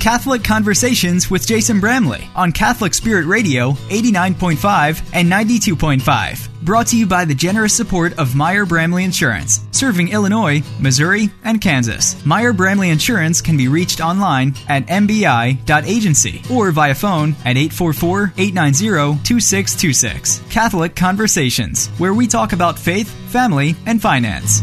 Catholic Conversations with Jason Bramley on Catholic Spirit Radio 89.5 and 92.5. Brought to you by the generous support of Meyer Bramley Insurance, serving Illinois, Missouri, and Kansas. Meyer Bramley Insurance can be reached online at mbi.agency or via phone at 844-890-2626. Catholic Conversations, where we talk about faith, family, and finance.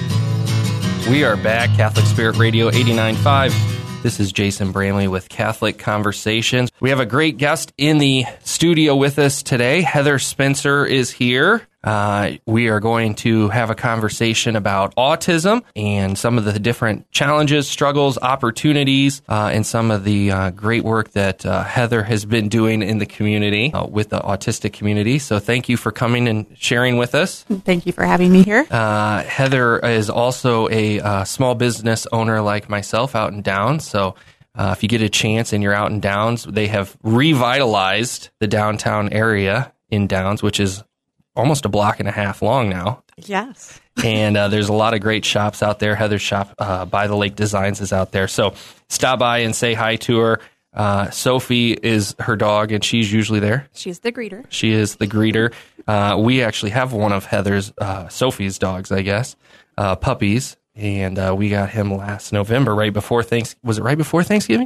We are back, Catholic Spirit Radio 89.5. This is Jason Bramley with Catholic Conversations. We have a great guest in the studio with us today. Heather Spencer is here. We are going to have a conversation about autism and some of the different challenges, struggles, opportunities, and some of the great work that Heather has been doing in the community with the autistic community. So thank you for coming and sharing with us. Thank you for having me here. Heather is also a small business owner like myself out in Downs. So if you get a chance and you're out in Downs, they have revitalized the downtown area in Downs, which is almost a block and a half long now. Yes. And there's a lot of great shops out there. Heather's shop, By the Lake Designs, is out there. So stop by and say hi to her. Sophie is her dog, and she's usually there. She's the greeter. She is the greeter. We actually have one of Sophie's dogs, I guess, puppies. And we got him last November, right before Was it right before Thanksgiving?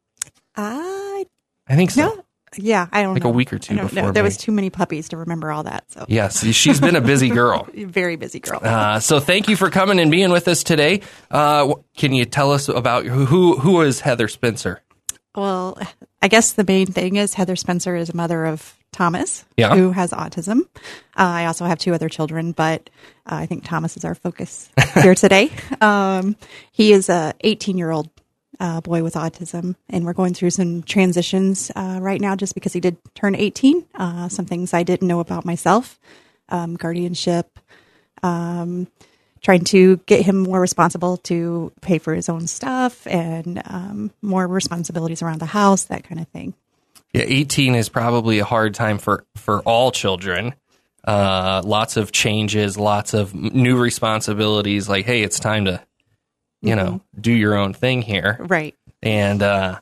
I think so. No. Yeah, I don't know. Like a week or two before. There was too many puppies to remember all that. So yes, she's been a busy girl. Very busy girl. So thank you for coming and being with us today. Can you tell us about who is Heather Spencer? Well, I guess the main thing is Heather Spencer is a mother of Thomas, who has autism. I also have two other children, but I think Thomas is our focus here today. He is a 18-year-old boy with autism, and we're going through some transitions right now just because he did turn 18. Some things I didn't know about myself, guardianship, trying to get him more responsible to pay for his own stuff and more responsibilities around the house, that kind of thing. Yeah, 18 is probably a hard time for all children. Lots of changes, lots of new responsibilities, like, hey, it's time to do your own thing here. Right. And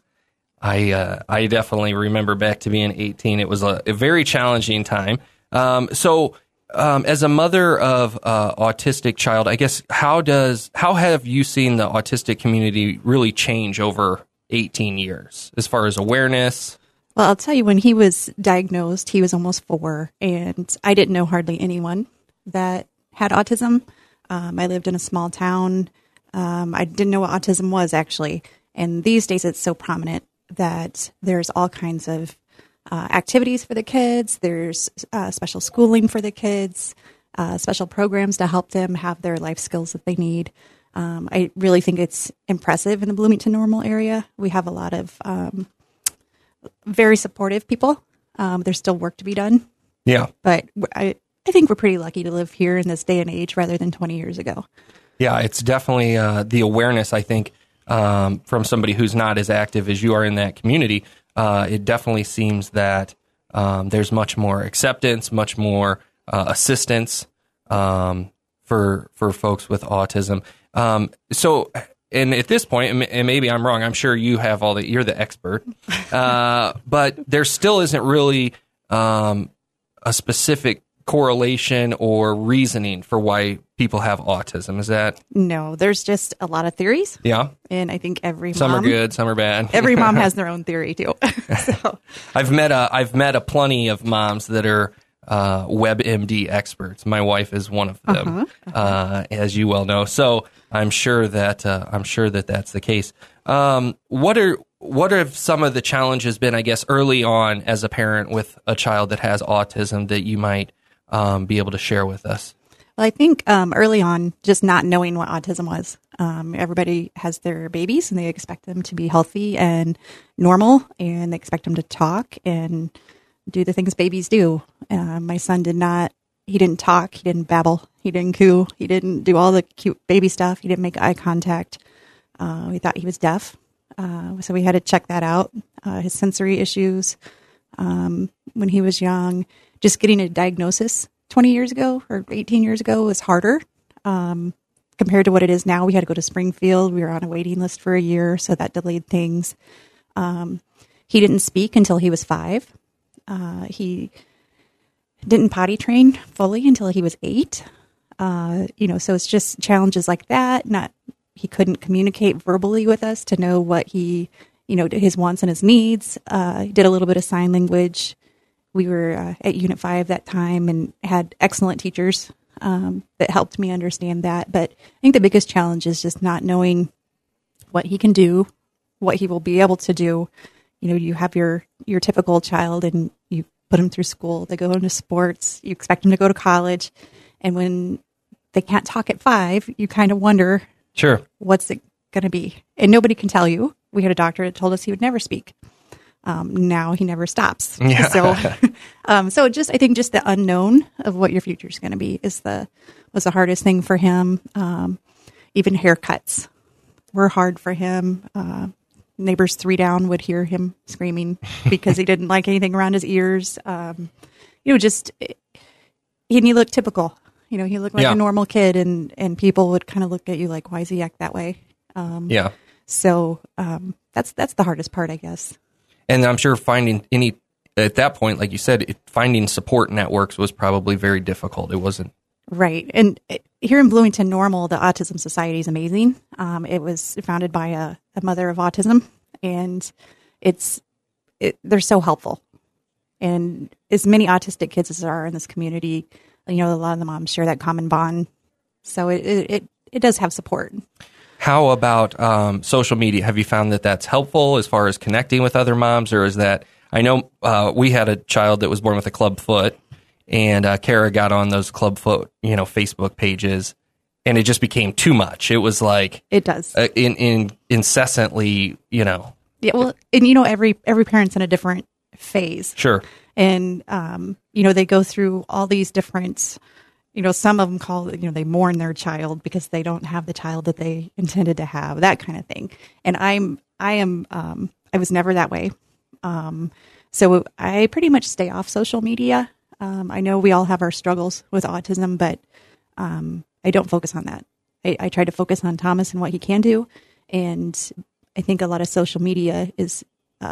I definitely remember back to being 18. It was a very challenging time. So as a mother of autistic child, I guess, how have you seen the autistic community really change over 18 years as far as awareness? Well, I'll tell you, when he was diagnosed, he was almost 4, and I didn't know hardly anyone that had autism. I lived in a small town. I didn't know what autism was, actually. And these days it's so prominent that there's all kinds of activities for the kids. There's special schooling for the kids, special programs to help them have their life skills that they need. I really think it's impressive in the Bloomington Normal area. We have a lot of very supportive people. There's still work to be done. Yeah. But I think we're pretty lucky to live here in this day and age rather than 20 years ago. Yeah, it's definitely the awareness, I think, from somebody who's not as active as you are in that community. It definitely seems that there's much more acceptance, much more assistance for folks with autism. And at this point, and maybe I'm wrong, I'm sure you have you're the expert, but there still isn't really a specific correlation or reasoning for why people have autism. Is that? No, there's just a lot of theories. Yeah. And I think some are good, some are bad. Every mom has their own theory too. So. I've met a plenty of moms that are WebMD experts. My wife is one of them, as you well know. So I'm sure that that's the case. What have some of the challenges been, I guess, early on as a parent with a child that has autism that you might be able to share with us? Well, I think early on, just not knowing what autism was. Everybody has their babies and they expect them to be healthy and normal, and they expect them to talk and do the things babies do. My son he didn't talk, he didn't babble, he didn't coo, he didn't do all the cute baby stuff, he didn't make eye contact. We thought he was deaf, so we had to check that out. His sensory issues when he was young. Just getting a diagnosis 20 years ago or 18 years ago was harder compared to what it is now. We had to go to Springfield. We were on a waiting list for a year, so that delayed things. He didn't speak until he was 5. He didn't potty train fully until he was 8. So it's just challenges like that. He couldn't communicate verbally with us to know what his wants and his needs. He did a little bit of sign language. We were at Unit 5 that time and had excellent teachers that helped me understand that. But I think the biggest challenge is just not knowing what he can do, what he will be able to do. You have your typical child and you put them through school. They go into sports. You expect them to go to college. And when they can't talk at 5, you kind of wonder, sure, what's it going to be? And nobody can tell you. We had a doctor that told us he would never speak. Now he never stops. Yeah. So I think just the unknown of what your future is going to be was the hardest thing for him. Even haircuts were hard for him. Neighbors 3 down would hear him screaming because he didn't like anything around his ears. And he looked typical. He looked like a normal kid, and people would kind of look at you like, why does he act that way? So that's the hardest part, I guess. And I'm sure at that point, like you said, finding support networks was probably very difficult. It wasn't. Right. And here in Bloomington Normal, the Autism Society is amazing. It was founded by a mother of autism, and they're so helpful. And as many autistic kids as there are in this community, a lot of the moms share that common bond. So it does have support. How about social media? Have you found that that's helpful as far as connecting with other moms, or is that? I know we had a child that was born with a club foot, and Kara got on those club foot, Facebook pages, and it just became too much. It was like it does incessantly, Yeah, well, and every parent's in a different phase. Sure. And they go through all these different. Some of them call it, they mourn their child because they don't have the child that they intended to have, that kind of thing. And I was never that way. So I pretty much stay off social media. I know we all have our struggles with autism, but I don't focus on that. I try to focus on Thomas and what he can do. And I think a lot of social media is,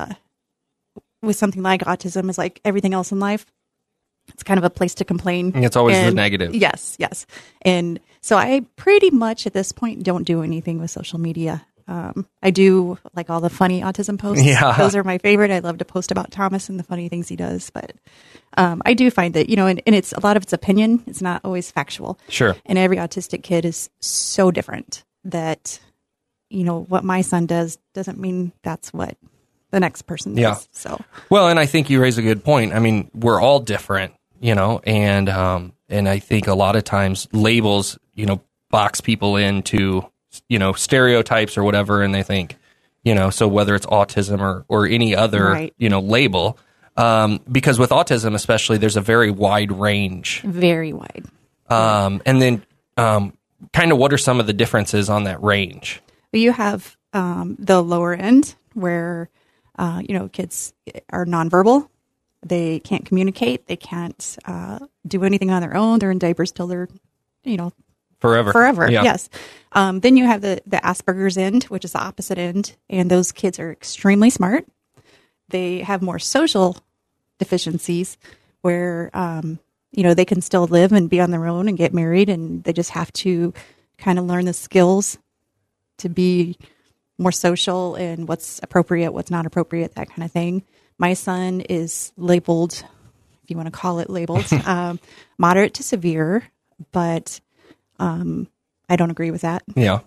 with something like autism, is like everything else in life. It's kind of a place to complain. It's always the negative. Yes. And so I pretty much at this point don't do anything with social media. I do like all the funny autism posts. Yeah. Those are my favorite. I love to post about Thomas and the funny things he does. But I do find that, and it's a lot of it's opinion. It's not always factual. Sure. And every autistic kid is so different that, what my son does doesn't mean that's what the next person does. Yeah. So. Well, and I think you raise a good point. I mean, we're all different. And I think a lot of times labels, box people into, stereotypes or whatever, and they think, so whether it's autism or any other, right. Label, because with autism especially, there's a very wide range. Very wide. And then kind of what are some of the differences on that range? You have the lower end where, kids are nonverbal. They can't communicate. They can't do anything on their own. They're in diapers till they're, forever. Yeah. Yes. Then you have the Asperger's end, which is the opposite end. And those kids are extremely smart. They have more social deficiencies where, they can still live and be on their own and get married. And they just have to kind of learn the skills to be more social and what's appropriate, what's not appropriate, that kind of thing. My son is labeled, if you want to call it labeled, moderate to severe, but I don't agree with that. Yeah.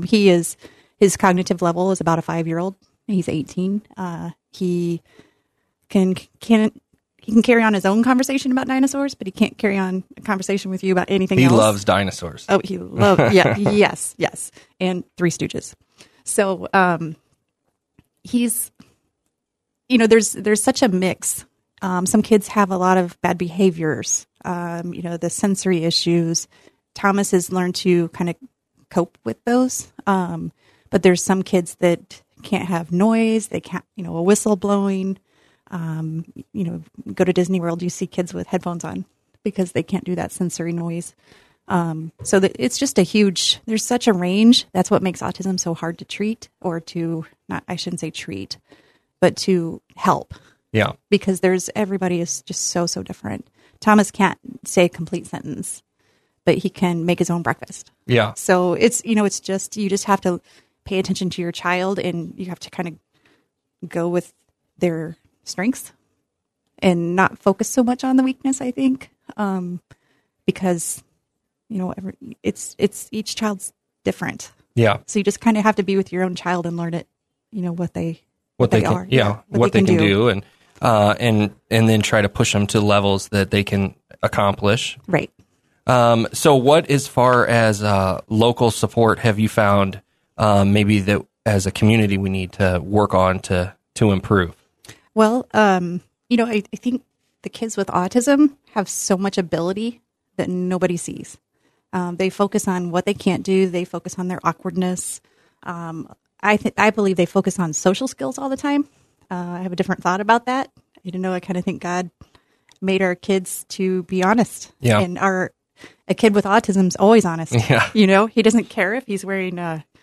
His cognitive level is about a 5-year-old. He's 18. He can carry on his own conversation about dinosaurs, but he can't carry on a conversation with you about anything else. He loves dinosaurs. Oh, yes. And Three Stooges. So he's... there's such a mix. Some kids have a lot of bad behaviors, the sensory issues. Thomas has learned to kind of cope with those. But there's some kids that can't have noise. They can't, a whistle blowing. Go to Disney World, you see kids with headphones on because they can't do that sensory noise. So it's just there's such a range. That's what makes autism so hard to treat I shouldn't say treat. but to help. Yeah. Because everybody is just so different. Thomas can't say a complete sentence, but he can make his own breakfast. Yeah. So it's just, you just have to pay attention to your child, and you have to kind of go with their strengths and not focus so much on the weakness, I think. Because, it's each child's different. Yeah. So you just kind of have to be with your own child and learn it, what they can, are. Yeah. What they can do. And then try to push them to levels that they can accomplish. Right. So what, as far as local support, have you found maybe that as a community we need to work on to improve? Well, I think the kids with autism have so much ability that nobody sees. They focus on what they can't do. They focus on their awkwardness. I believe they focus on social skills all the time. I have a different thought about that. I kind of think God made our kids to be honest. Yeah. And a kid with autism is always honest. Yeah. He doesn't care if he's wearing,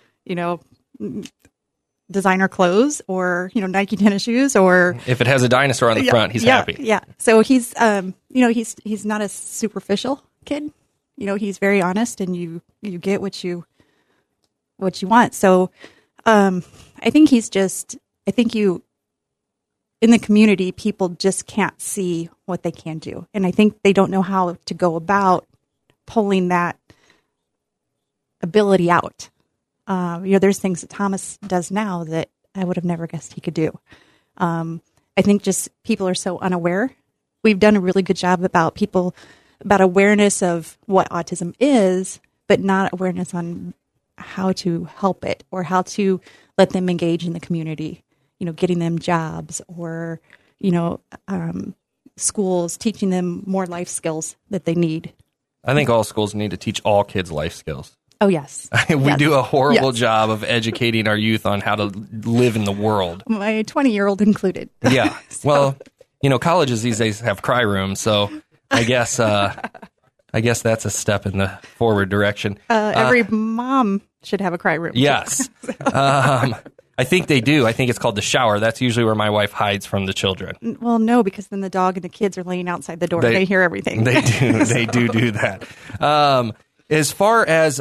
designer clothes or, Nike tennis shoes, or if it has a dinosaur on the front, he's happy. Yeah. So he's, he's not a superficial kid. He's very honest, and you get what you want. So, I think in the community, people just can't see what they can do. And I think they don't know how to go about pulling that ability out. There's things that Thomas does now that I would have never guessed he could do. I think just people are so unaware. We've done a really good job about awareness of what autism is, but not awareness on how to help it or how to let them engage in the community. Getting them jobs or, schools, teaching them more life skills that they need. I think all schools need to teach all kids life skills. Oh, yes. We do a horrible job of educating our youth on how to live in the world. My 20-year-old included. Yeah. Well, colleges these days have cry rooms, so I guess that's a step in the forward direction. Every mom should have a cry room. Yes. I think they do. I think it's called the shower. That's usually where my wife hides from the children. Well, no, because then the dog and the kids are laying outside the door and they hear everything. They do. They do that. As far as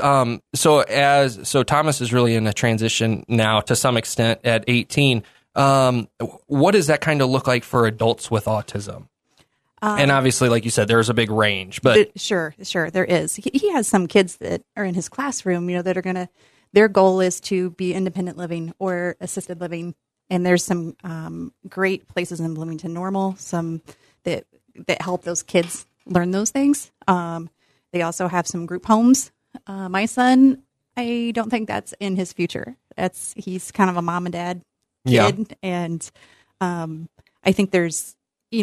so Thomas is really in a transition now to some extent at 18. What does that kind of look like for adults with autism? And obviously, like you said, there's a big range. But sure, there is. He has some kids that are in his classroom, that are their goal is to be independent living or assisted living. And there's some great places in Bloomington Normal, some that help those kids learn those things. They also have some group homes. My son, I don't think that's in his future. He's kind of a mom and dad kid. Yeah. And I think there's,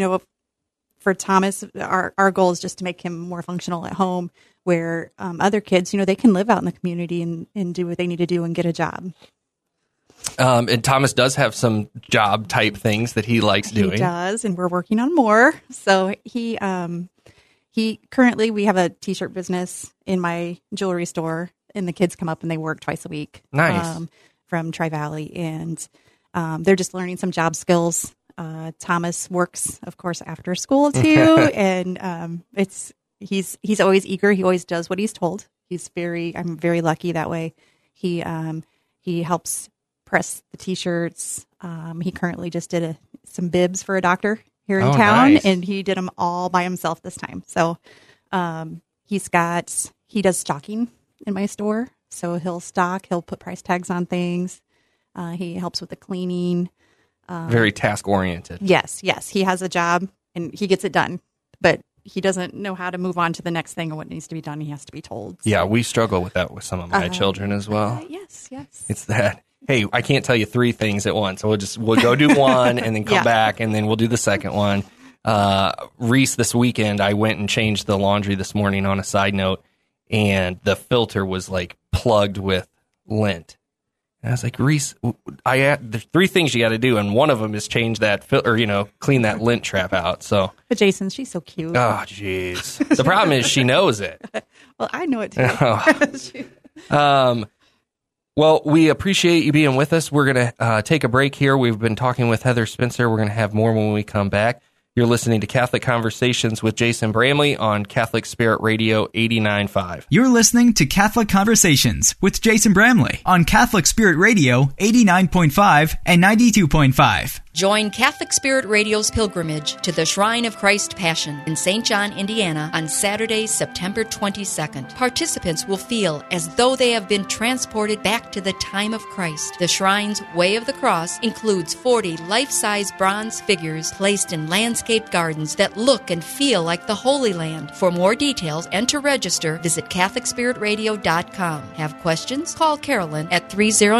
for Thomas, our goal is just to make him more functional at home, where other kids, they can live out in the community and do what they need to do and get a job. And Thomas does have some job type things that he likes doing. He does, and we're working on more. So he currently, we have a t-shirt business in my jewelry store, and the kids come up and they work twice a week. Nice. From Tri-Valley, and they're just learning some job skills. Thomas works, of course, after school too, and he's always eager. He always does what he's told. I'm very lucky that way. He helps press the t-shirts. He currently just did some bibs for a doctor here in town, nice. And he did them all by himself this time. So he does stocking in my store. So he'll put price tags on things. He helps with the cleaning. Very task oriented. Yes. He has a job and he gets it done, but he doesn't know how to move on to the next thing or what needs to be done. He has to be told. So. Yeah, we struggle with that with some of my children as well. Yes. It's that, hey, I can't tell you 3 things at once. So we'll go do one and then come back and then we'll do the second one. Reese, this weekend, I went and changed the laundry this morning on a side note, and the filter was like plugged with lint. And I was like, Reese, there's 3 things you got to do, and one of them is change that clean that lint trap out. So, but Jason, she's so cute. Oh, jeez. The problem is she knows it. Well, I know it too. Well, we appreciate you being with us. We're going to take a break here. We've been talking with Heather Spencer. We're going to have more when we come back. You're listening to Catholic Conversations with Jason Bramley on Catholic Spirit Radio 89.5. You're listening to Catholic Conversations with Jason Bramley on Catholic Spirit Radio 89.5 and 92.5. Join Catholic Spirit Radio's pilgrimage to the Shrine of Christ Passion in St. John, Indiana on Saturday, September 22nd. Participants will feel as though they have been transported back to the time of Christ. The shrine's Way of the Cross includes 40 life-size bronze figures placed in landscaped gardens that look and feel like the Holy Land. For more details and to register, visit CatholicSpiritRadio.com. Have questions? Call Carolyn at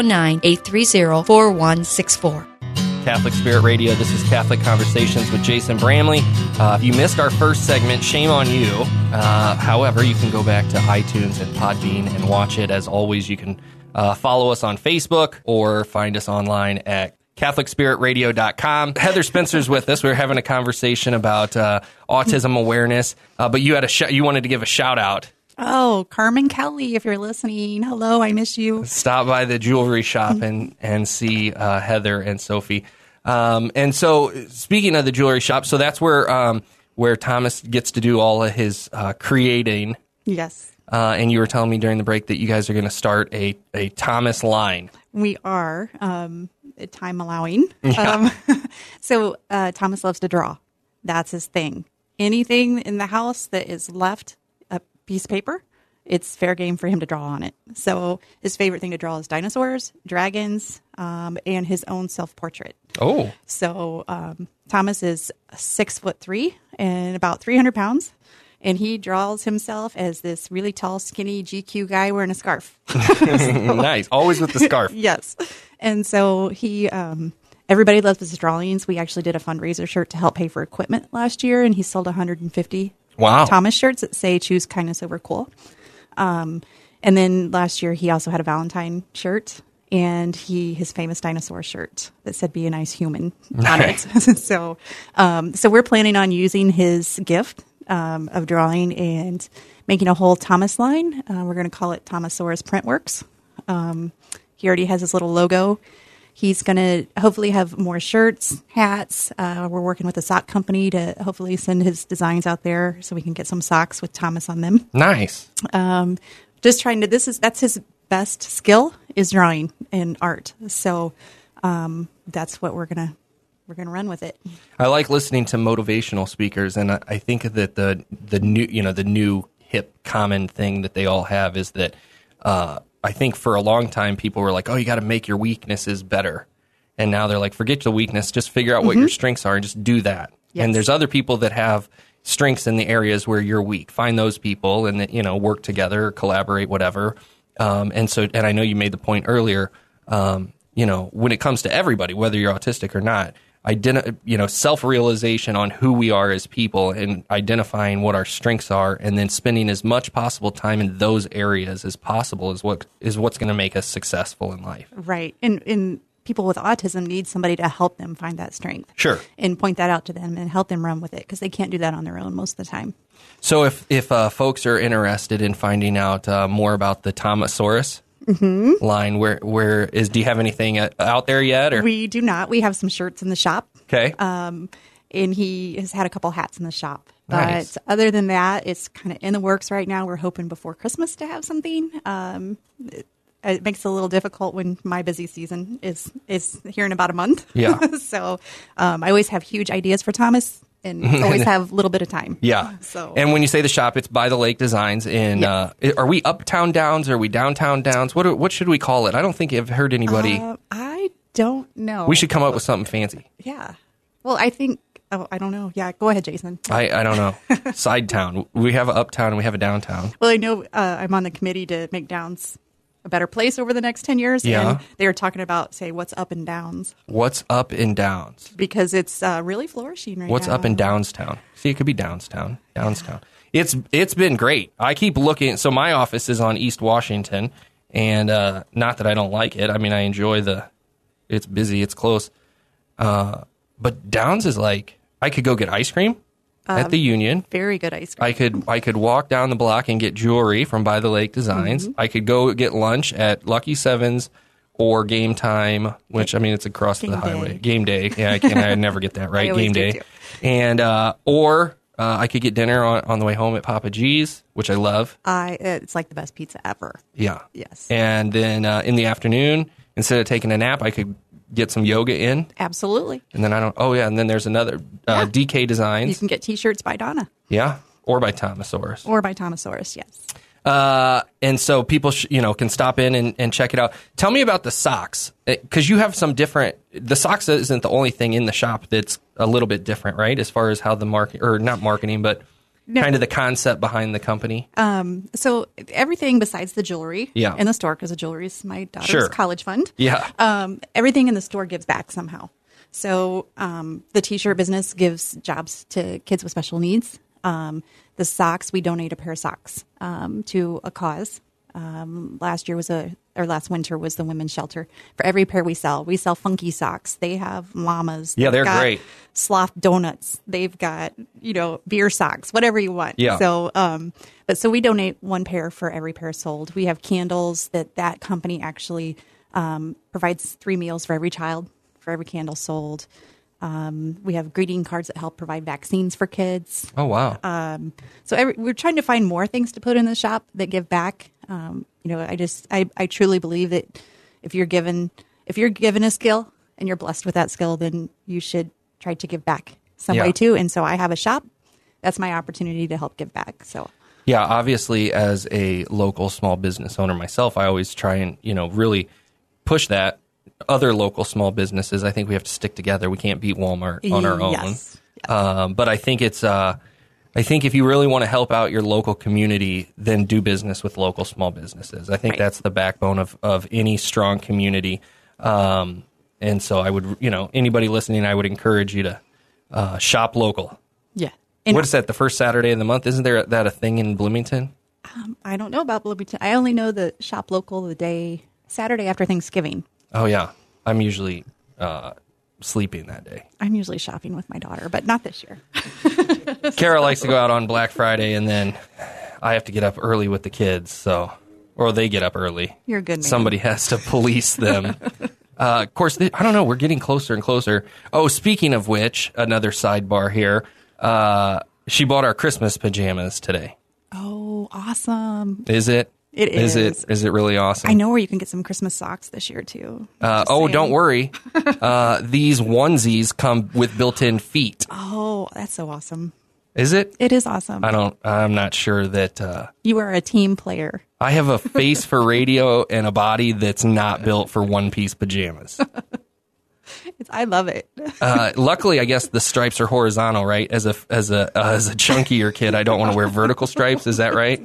309-830-4164. Catholic Spirit Radio. This is Catholic Conversations with Jason Bramley. If you missed our first segment, shame on you. However, you can go back to iTunes and Podbean and watch it. As always, you can follow us on Facebook or find us online at CatholicSpiritRadio.com. Heather Spencer's with us. We're having a conversation about autism awareness, but you had you wanted to give a shout out. Oh, Carmen Kelly, if you're listening, hello, I miss you. Stop by the jewelry shop and see Heather and Sophie. And so, speaking of the jewelry shop, so that's where Thomas gets to do all of his creating. Yes. And you were telling me during the break that you guys are going to start a Thomas line. We are, time allowing. Yeah. So Thomas loves to draw. That's his thing. Anything in the house that is left a piece of paper, it's fair game for him to draw on it. So his favorite thing to draw is dinosaurs, dragons, and his own self-portrait. Oh. So Thomas is 6'3" and about 300 pounds. And he draws himself as this really tall, skinny GQ guy wearing a scarf. Nice. Always with the scarf. Yes. And so he, everybody loves his drawings. We actually did a fundraiser shirt to help pay for equipment last year, and he sold 150 Thomas shirts that say "Choose kindness over cool." And then last year he also had a Valentine shirt and his famous dinosaur shirt that said "Be a nice human" on it. So we're planning on using his gift of drawing and making a whole Thomas line. We're going to call it Thomasaurus Printworks. He already has his little logo. He's going to hopefully have more shirts, hats. We're working with a sock company to hopefully send his designs out there so we can get some socks with Thomas on them. Nice. Just trying to, that's his best skill is drawing and art. So that's what we're going to run with it. I like listening to motivational speakers, and I think that the new hip common thing that they all have is that I think for a long time people were like, oh, you got to make your weaknesses better. And now they're like, forget the weakness, just figure out what your strengths are and just do that. Yes. And there's other people that have strengths in the areas where you're weak. Find those people and, work together, collaborate, whatever. And I know you made the point earlier, when it comes to everybody, whether you're autistic or not, self-realization on who we are as people and identifying what our strengths are and then spending as much possible time in those areas as possible is what's going to make us successful in life. Right. And people with autism need somebody to help them find that strength. Sure. And point that out to them and help them run with it because they can't do that on their own most of the time. So if folks are interested in finding out more about the Thomasaurus line, do you have anything out there yet? Or? We do not. We have some shirts in the shop. Okay. And he has had a couple hats in the shop. Nice. But other than that, it's kind of in the works right now. We're hoping before Christmas to have something. It makes it a little difficult when my busy season is here in about a month. Yeah. So I always have huge ideas for Thomas and always have a little bit of time. Yeah. So, and when you say the shop, it's by the Lake Designs. In are we Uptown Downs? Or are we Downtown Downs? What should we call it? I don't think I've heard anybody. I don't know. We should come up with something fancy. Yeah. Well, I think. Oh, I don't know. Yeah, go ahead, Jason. I don't know. Side town. We have an uptown and we have a downtown. Well, I know I'm on the committee to make Downs a better place over the next 10 years. Yeah. And they were talking about, say, what's up in Downs. What's up in Downs? Because it's really flourishing right now. What's up in Downstown? See, it could be Downstown. Downstown. Yeah. It's been great. I keep looking. So my office is on East Washington, and not that I don't like it. I mean, I enjoy it's busy, it's close. But Downs is like, I could go get ice cream. at the Union. Very good ice cream. I could walk down the block and get jewelry from By the Lake Designs. I could go get lunch at Lucky Sevens or Game Time, which, I mean, it's across the highway. Game Day. Yeah, I never get that right. Game Day. Too. And, or I could get dinner on the way home at Papa G's, which I love. It's like the best pizza ever. Yeah. Yes. And then in the afternoon, instead of taking a nap, I could get some yoga in. Absolutely. And then and then there's another DK Designs. You can get T-shirts by Donna. Yeah. Or by Thomasaurus. Yes. And so people, can stop in and check it out. Tell me about the socks, because you have some different. The socks isn't the only thing in the shop that's a little bit different, right? As far as how the not marketing, but kind of the concept behind the company. So everything besides the jewelry in the store, because the jewelry is my daughter's college fund. Yeah. Everything in the store gives back somehow. So the T-shirt business gives jobs to kids with special needs. The socks, we donate a pair of socks to a cause. Last winter was the women's shelter. For every pair we sell funky socks. They have llamas. Yeah, they're great. Sloth donuts. They've got, beer socks, whatever you want. Yeah. So, so we donate one pair for every pair sold. We have candles that company actually provides 3 meals for every child, for every candle sold. We have greeting cards that help provide vaccines for kids. Oh, wow. So we're trying to find more things to put in the shop that give back. I truly believe that if you're given a skill and you're blessed with that skill, then you should try to give back some way too. And so I have a shop. That's my opportunity to help give back. So. Yeah, obviously, as a local small business owner myself, I always try and, really push that. Other local small businesses, I think we have to stick together. We can't beat Walmart on our own. Yes. But I think if you really want to help out your local community, then do business with local small businesses. I think that's the backbone of any strong community. And so I would, anybody listening, I would encourage you to shop local. Yeah. What is that, the first Saturday of the month? Isn't there that a thing in Bloomington? I don't know about Bloomington. I only know the shop local the day Saturday after Thanksgiving. Oh, yeah. I'm usually sleeping that day. I'm usually shopping with my daughter, but not this year. Kara likes to go out on Black Friday, and then I have to get up early with the kids, or they get up early. You're a good man. Somebody has to police them. Of course, I don't know. We're getting closer and closer. Oh, speaking of which, another sidebar here. She bought our Christmas pajamas today. Oh, awesome. Is it? It is. Is it really awesome? I know where you can get some Christmas socks this year, too. Don't worry. These onesies come with built-in feet. Oh, that's so awesome. Is it? It is awesome. I'm not sure that... you are a team player. I have a face for radio and a body that's not built for one-piece pajamas. I love it. Luckily, I guess the stripes are horizontal, right? As a chunkier kid, I don't want to wear vertical stripes. Is that right?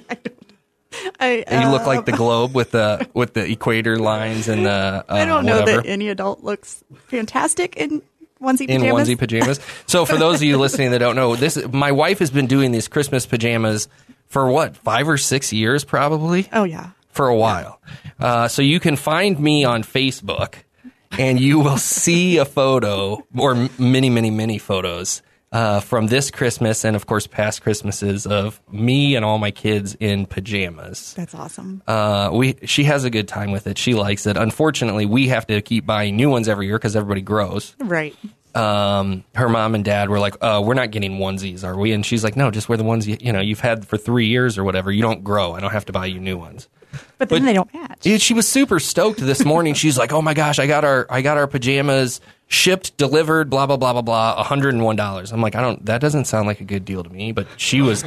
You look like the globe with the equator lines and the. I don't know that any adult looks fantastic in onesie pajamas. So for those of you listening that don't know, my wife has been doing these Christmas pajamas for 5 or 6 years, probably. Oh yeah, for a while. So you can find me on Facebook, and you will see a photo or many, many, many photos. From this Christmas and, of course, past Christmases of me and all my kids in pajamas. That's awesome. She has a good time with it. She likes it. Unfortunately, we have to keep buying new ones every year because everybody grows. Right. Her mom and dad were like, we're not getting onesies, are we? And she's like, no, just wear the ones you've had for 3 years or whatever. You don't grow. I don't have to buy you new ones. But then they don't match. She was super stoked this morning. She's like, oh my gosh, I got our pajamas shipped, delivered, blah, blah, blah, blah, blah, $101. I'm like, that doesn't sound like a good deal to me. But there's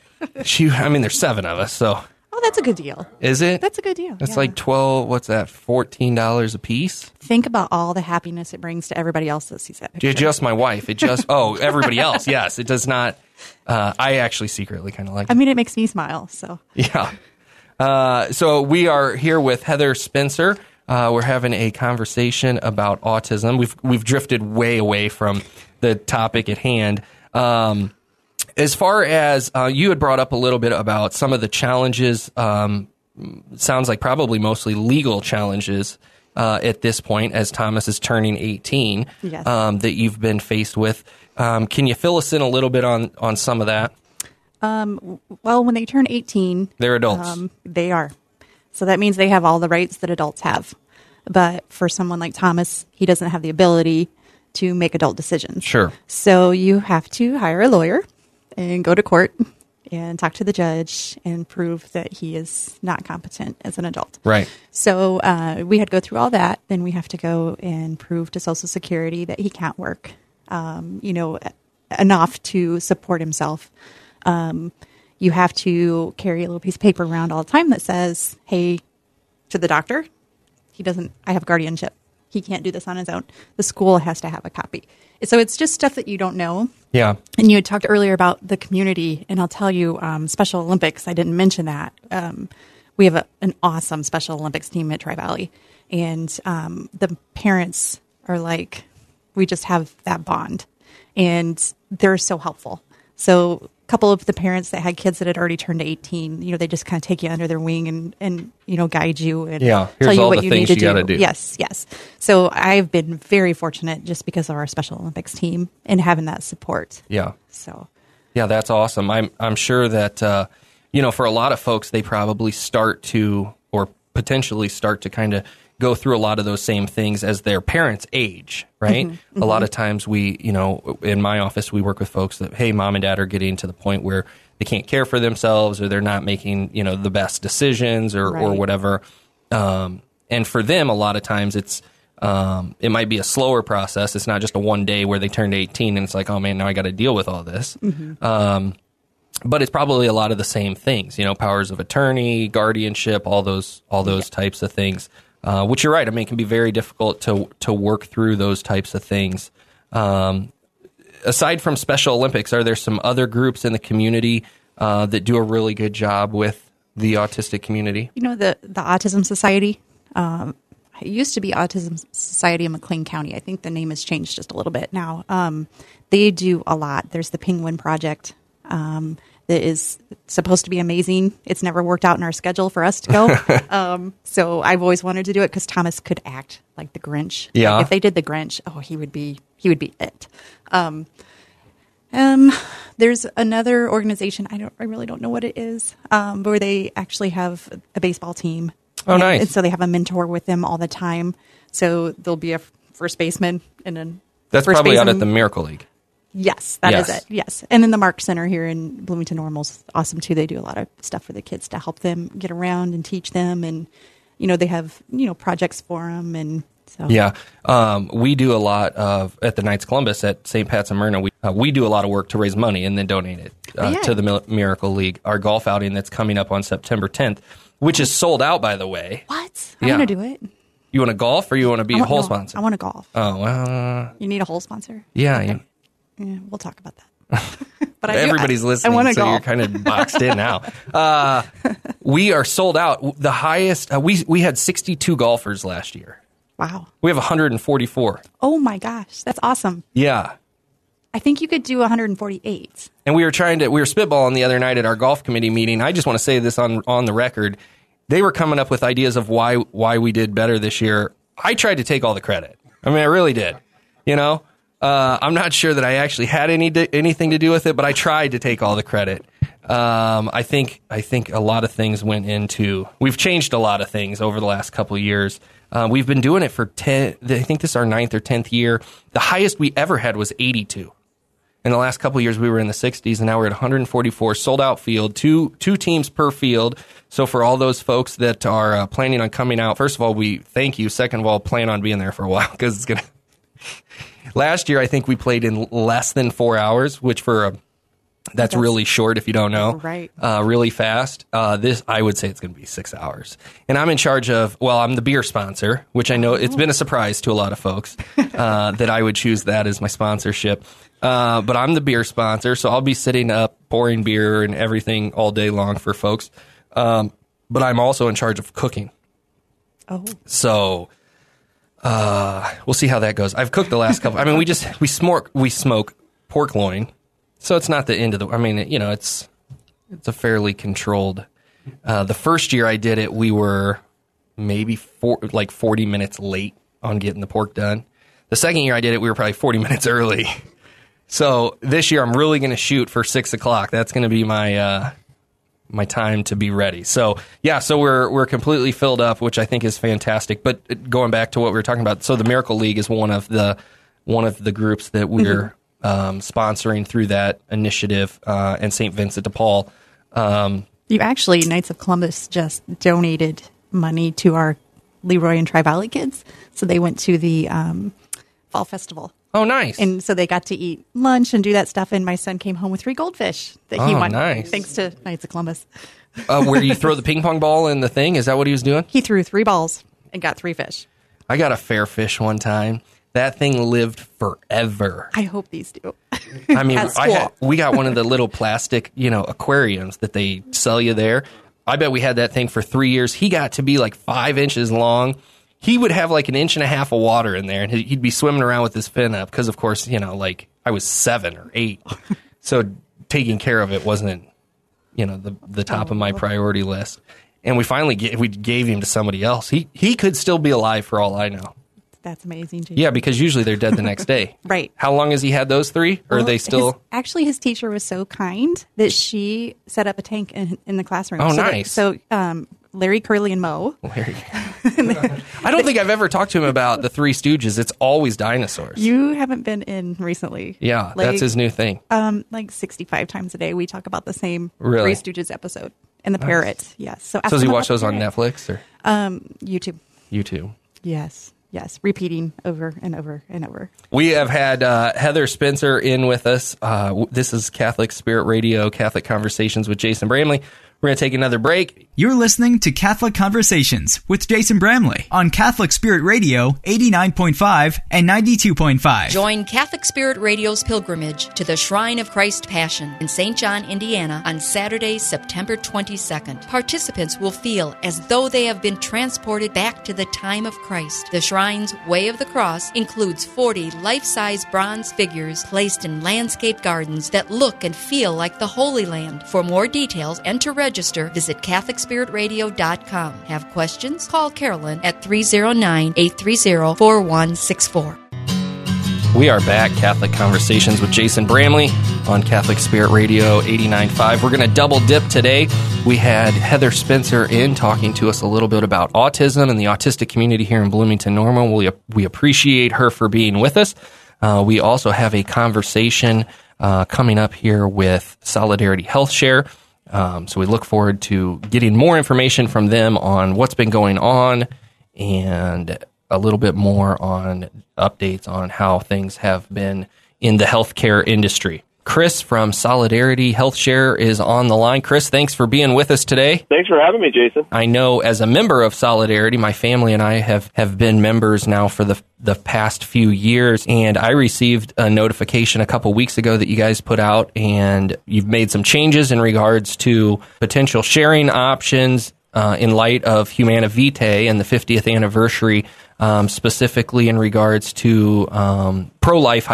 7 of us, so. Oh, that's a good deal. Is it? That's a good deal. It's like $14 a piece. Think about all the happiness it brings to everybody else that sees that picture. Just my wife. Everybody else. Yes, it does not. I actually secretly kind of like it. I mean, it makes me smile, so. Yeah. So we are here with Heather Spencer. We're having a conversation about autism. We've drifted way away from the topic at hand. As far as you had brought up a little bit about some of the challenges, sounds like probably mostly legal challenges at this point, as Thomas is turning 18, Yes. that you've been faced with. Can you fill us in a little bit on some of that? Well, when they turn 18, They're adults. they are. So that means they have all the rights that adults have. But for someone like Thomas, he doesn't have the ability to make adult decisions. Sure. So you have to hire a lawyer and go to court and talk to the judge and prove that he is not competent as an adult. Right. So we had to go through all that. Then we have to go and prove to Social Security that he can't work, enough to support himself. You have to carry a little piece of paper around all the time that says, hey, to the doctor, I have guardianship. He can't do this on his own. The school has to have a copy. So it's just stuff that you don't know. Yeah. And you had talked earlier about the community, and I'll tell you, Special Olympics, I didn't mention that. We have an awesome Special Olympics team at Tri-Valley, and the parents are like, we just have that bond, and they're so helpful. So a couple of the parents that had kids that had already turned 18, they just kind of take you under their wing and guide you and Yeah, tell here's you all what the you things need to you gotta do. Yes. So I've been very fortunate just because of our Special Olympics team and having that support. Yeah. So Yeah, that's awesome. I'm sure that, for a lot of folks, they probably start to, or potentially start to kind of go through a lot of those same things as their parents age, right? Mm-hmm. A lot of times we, in my office, we work with folks that, hey, mom and dad are getting to the point where they can't care for themselves or they're not making, the best decisions or Right. whatever. And for them, a lot of times it might be a slower process. It's not just a one day where they turned 18 and it's like, oh man, now I got to deal with all this. Mm-hmm. But it's probably a lot of the same things, powers of attorney, guardianship, all those types of things. Which you're right. I mean, it can be very difficult to work through those types of things. Aside from Special Olympics, are there some other groups in the community that do a really good job with the autistic community? the Autism Society, it used to be Autism Society in McLean County. I think the name has changed just a little bit now. They do a lot. There's the Penguin Project. That is supposed to be amazing. It's never worked out in our schedule for us to go. So I've always wanted to do it because Thomas could act like the Grinch. Yeah. Like if they did the Grinch, he would be it. There's another organization. I really don't know what it is, where they actually have a baseball team. Oh, nice. And so they have a mentor with them all the time. So there'll be a first baseman and then That's first probably out baseman. at the Miracle League. Yes, that is Yes. it. Yes. And then the Mark Center here in Bloomington Normal's awesome too. They do a lot of stuff for the kids to help them get around and teach them. And, they have, projects for them. And so. Yeah. We do a lot at the Knights Columbus at St. Pat's and Myrna. We do a lot of work to raise money and then donate it Yeah. to the Miracle League, our golf outing that's coming up on September 10th, which is sold out, by the way. What? I Yeah. want to do it. You want to golf or you want to be a hole sponsor? I want to golf. Oh, well, You need a hole sponsor? yeah. Okay. Yeah, we'll talk about that. But Everybody's listening, I want to so golf. you're kind of boxed in now. We are sold out. The highest, we had 62 golfers last year. Wow. We have 144. Oh my gosh. That's awesome. Yeah. I think you could do 148. And we were spitballing the other night at our golf committee meeting. I just want to say this on the record. They were coming up with ideas of why we did better this year. I tried to take all the credit. I mean, I really did. I'm not sure that I actually had anything to do with it, but I tried to take all the credit. I think a lot of things went into. We've changed a lot of things over the last couple of years. We've been doing it for 10. I think this is our 9th or 10th year. The highest we ever had was 82. In the last couple of years, we were in the 60s, and now we're at 144, sold out field, two teams per field. So for all those folks that are planning on coming out, first of all, we thank you. Second of all, plan on being there for a while because it's gonna. Last year, I think we played in less than 4 hours, which that's really short if you don't know. Right. Really fast. This, I would say it's going to be 6 hours. And I'm in charge of, I'm the beer sponsor, which I know it's been a surprise to a lot of folks that I would choose that as my sponsorship. But I'm the beer sponsor, so I'll be sitting up pouring beer and everything all day long for folks. But I'm also in charge of cooking. Oh. So we'll see how that goes. I've cooked the last couple. I mean, we smoke pork loin. So it's not the end of the. I mean, it's a fairly controlled. The first year I did it, we were maybe 40 minutes late on getting the pork done. The second year I did it, we were probably 40 minutes early. So this year I'm really going to shoot for 6 o'clock. That's going to be my my time to be ready. So yeah, so we're completely filled up, which I think is fantastic. But going back to what we were talking about, so the Miracle League is one of the groups that we're sponsoring through that initiative, and St. Vincent de Paul. You actually, Knights of Columbus just donated money to our Leroy and Tri-Valley kids, so they went to the fall festival. Oh, nice. And so they got to eat lunch and do that stuff, and my son came home with 3 goldfish that he won, nice. Thanks to Knights of Columbus. Where you throw the ping pong ball in the thing? Is that what he was doing? He threw 3 balls and got 3 fish. I got a fair fish one time. That thing lived forever. I hope these do. I mean, we got one of the little plastic, aquariums that they sell you there. I bet we had that thing for 3 years. He got to be like 5 inches long. He would have like 1.5 inches of water in there, and he'd be swimming around with his fin up because, of course, I was 7 or 8. So taking care of it wasn't, the top of my priority list. And we finally gave him to somebody else. He could still be alive for all I know. That's amazing, Jason. Yeah, because usually they're dead the next day. Right. How long has he had those 3? Or are they still... His teacher was so kind that she set up a tank in the classroom. Oh, nice. So Larry, Curly, and Moe. Larry. I don't think I've ever talked to him about the Three Stooges. It's always dinosaurs. You haven't been in recently. Yeah, that's his new thing. 65 times a day we talk about the same Really? Three Stooges episode. And the parrot, yes. So does he watch those on Netflix? Or YouTube. YouTube. Yes, repeating over and over and over. We have had Heather Spencer in with us. This is Catholic Spirit Radio, Catholic Conversations with Jason Bramley. We're going to take another break. You're listening to Catholic Conversations with Jason Bramley on Catholic Spirit Radio 89.5 and 92.5. Join Catholic Spirit Radio's pilgrimage to the Shrine of Christ Passion in St. John, Indiana on Saturday, September 22nd. Participants will feel as though they have been transported back to the time of Christ. The Shrine's Way of the Cross includes 40 life-size bronze figures placed in landscape gardens that look and feel like the Holy Land. For more details and to register, visit CatholicSpiritRadio.com. Have questions? Call Carolyn at 309-830-4164. We are back, Catholic Conversations with Jason Bramley on Catholic Spirit Radio 89.5. We're going to double dip today. We had Heather Spencer in talking to us a little bit about autism and the autistic community here in Bloomington Normal. We appreciate her for being with us. We also have a conversation coming up here with Solidarity Health Share. So we look forward to getting more information from them on what's been going on and a little bit more on updates on how things have been in the healthcare industry. Chris from Solidarity Health Share is on the line. Chris, thanks for being with us today. Thanks for having me, Jason. I know as a member of Solidarity, my family and I have been members now for the past few years, and I received a notification a couple weeks ago that you guys put out, and you've made some changes in regards to potential sharing options in light of Humana Vitae and the 50th anniversary, specifically in regards to pro-life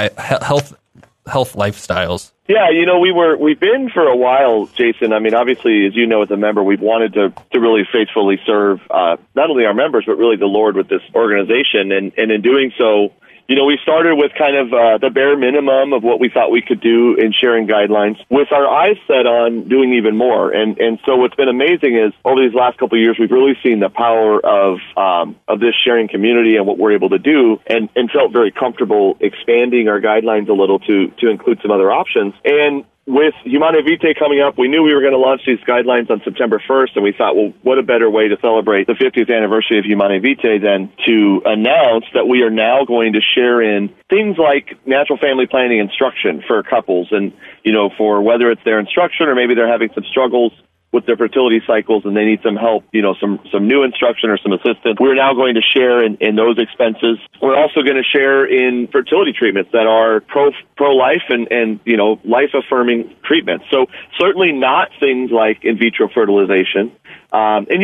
health lifestyles. Yeah, we've been for a while, Jason. I mean, obviously, as you know, as a member, we've wanted to really faithfully serve not only our members, but really the Lord with this organization. And in doing so, we started with kind of the bare minimum of what we thought we could do in sharing guidelines with our eyes set on doing even more. And so what's been amazing is over these last couple of years, we've really seen the power of this sharing community and what we're able to do and felt very comfortable expanding our guidelines a little to include some other options. And with Humana Vitae coming up, we knew we were going to launch these guidelines on September 1st, and we thought, well, what a better way to celebrate the 50th anniversary of Humana Vitae than to announce that we are now going to share in things like natural family planning instruction for couples and, for whether it's their instruction or maybe they're having some struggles with their fertility cycles and they need some help, some new instruction or some assistance. We're now going to share in those expenses. We're also going to share in fertility treatments that are pro-life and life-affirming treatments. So certainly not things like in vitro fertilization.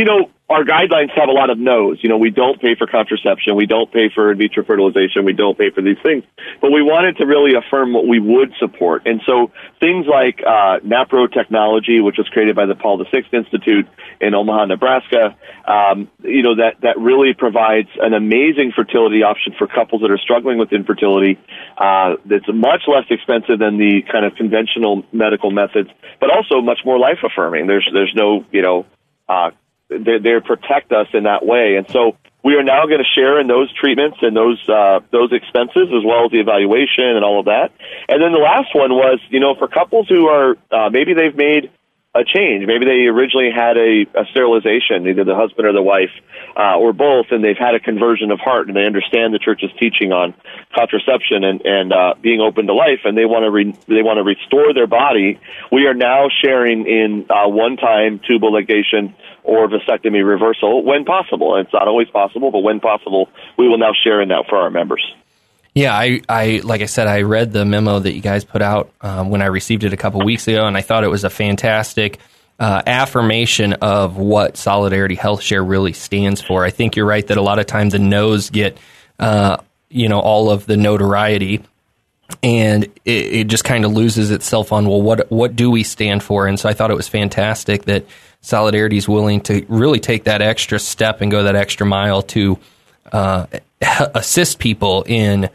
our guidelines have a lot of no's. We don't pay for contraception. We don't pay for in vitro fertilization. We don't pay for these things. But we wanted to really affirm what we would support. And so things like NAPRO technology, which was created by the Paul VI Institute in Omaha, Nebraska, that really provides an amazing fertility option for couples that are struggling with infertility. That's much less expensive than the kind of conventional medical methods, but also much more life-affirming. There's no, they protect us in that way. And so we are now going to share in those treatments and those expenses, as well as the evaluation and all of that. And then the last one was, for couples who are, maybe they've made a change. Maybe they originally had a sterilization, either the husband or the wife, or both, and they've had a conversion of heart, and they understand the church's teaching on contraception and being open to life, and they want to restore their body. We are now sharing in one-time tubal ligation or vasectomy reversal when possible. And it's not always possible, but when possible, we will now share in that for our members. Yeah, I like I said, I read the memo that you guys put out when I received it a couple weeks ago, and I thought it was a fantastic affirmation of what Solidarity Health Share really stands for. I think you're right that a lot of times the no's get, all of the notoriety, and it just kind of loses itself on, well, what do we stand for? And so I thought it was fantastic that Solidarity is willing to really take that extra step and go that extra mile to assist people in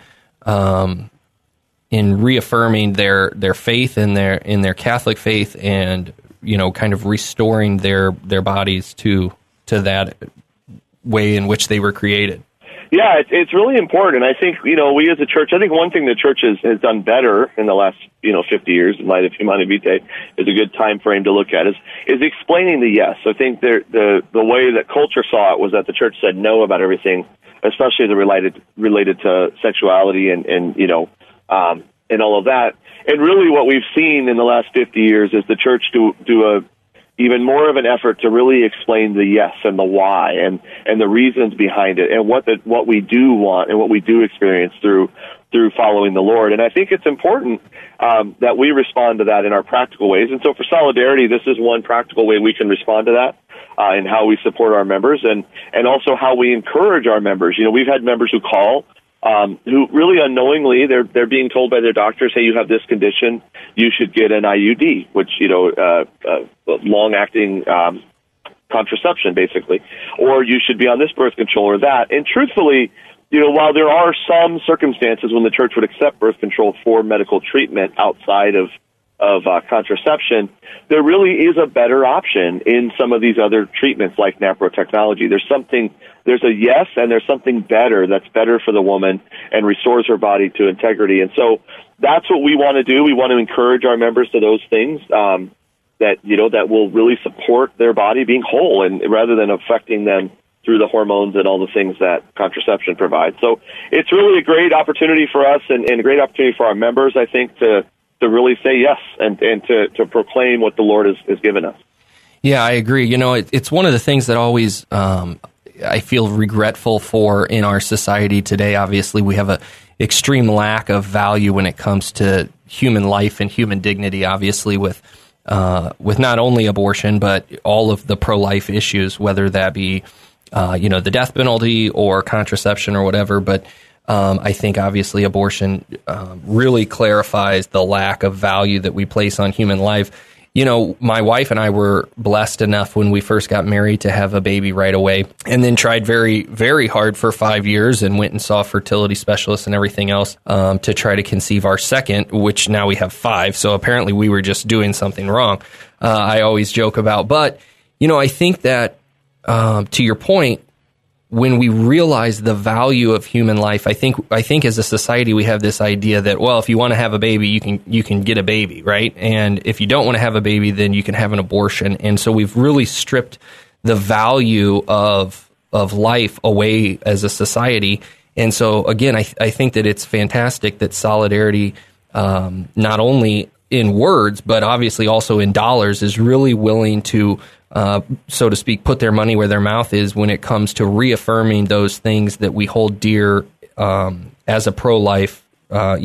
reaffirming their faith in their Catholic faith, and kind of restoring their bodies to that way in which they were created. Yeah, it's really important. And I think, we as a church, I think one thing the church has done better in the last, 50 years in light of Humanae Vitae is a good time frame to look at is explaining the yes. I think the way that culture saw it was that the church said no about everything, especially the related to sexuality and all of that. And really what we've seen in the last 50 years is the church do even more of an effort to really explain the yes and the why and the reasons behind it, and what we do want and what we do experience through following the Lord. And I think it's important that we respond to that in our practical ways. And so for Solidarity, this is one practical way we can respond to that, and how we support our members, and also how we encourage our members. We've had members who call, who really unknowingly, they're being told by their doctors, hey, you have this condition, you should get an IUD, which, long-acting contraception, basically, or you should be on this birth control or that. And truthfully, while there are some circumstances when the church would accept birth control for medical treatment outside of contraception, there really is a better option in some of these other treatments like NAPRO technology. There's a yes, and there's something better that's better for the woman and restores her body to integrity. And so that's what we want to do. We want to encourage our members to those things that will really support their body being whole, and rather than affecting them through the hormones and all the things that contraception provides. So it's really a great opportunity for us and a great opportunity for our members, I think, to really say yes and to proclaim what the Lord has given us. Yeah, I agree. It's one of the things that always I feel regretful for in our society today. Obviously, we have an extreme lack of value when it comes to human life and human dignity, obviously, with not only abortion, but all of the pro-life issues, whether that be, the death penalty or contraception or whatever. But I think, obviously, abortion really clarifies the lack of value that we place on human life. My wife and I were blessed enough when we first got married to have a baby right away, and then tried very, very hard for 5 years and went and saw fertility specialists and everything else to try to conceive our second, which now we have 5. So apparently we were just doing something wrong. I always joke about. But, I think that to your point, when we realize the value of human life, I think as a society we have this idea that, well, if you want to have a baby, you can get a baby, right? And if you don't want to have a baby, then you can have an abortion. And so we've really stripped the value of life away as a society. And so again, I think that it's fantastic that Solidarity, not only in words, but obviously also in dollars, is really willing to so to speak, put their money where their mouth is when it comes to reaffirming those things that we hold dear as a pro-life,